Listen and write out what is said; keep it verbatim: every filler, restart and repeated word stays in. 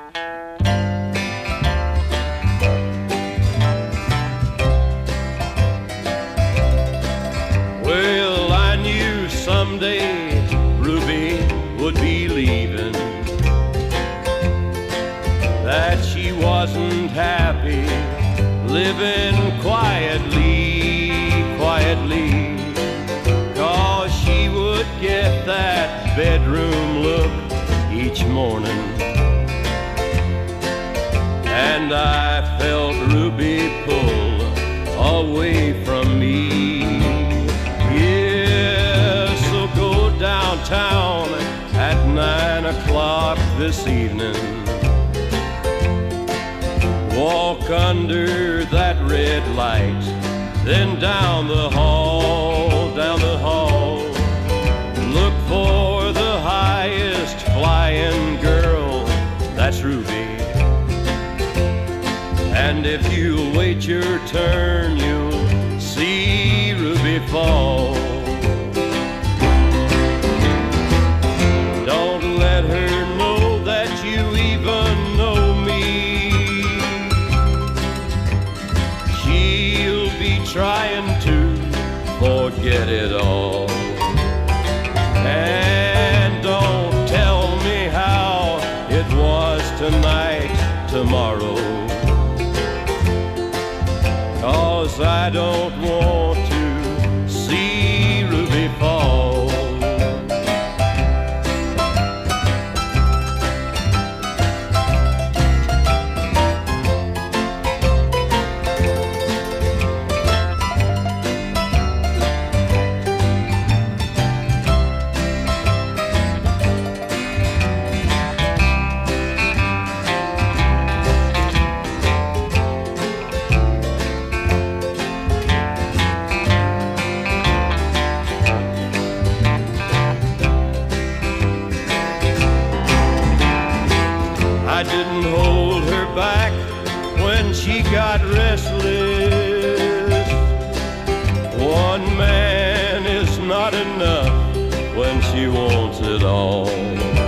Well, I knew someday Ruby would be leaving, that she wasn't happy living quietly, quietly, 'cause she would get that bedroom look each morning. And I felt Ruby pull away from me. Yeah, so go downtown at nine o'clock this evening. Walk under that red light, then down the hall, down the hall. Look for the highest flying girl, that's Ruby. And if you'll wait your turn, you'll see Ruby fall. Don't let her know that you even know me. She'll be trying to forget it all. And don't tell me how it was tonight, tomorrow, 'cause I don't want to see Ruby fall. I didn't hold her back when she got restless. One man is not enough when she wants it all.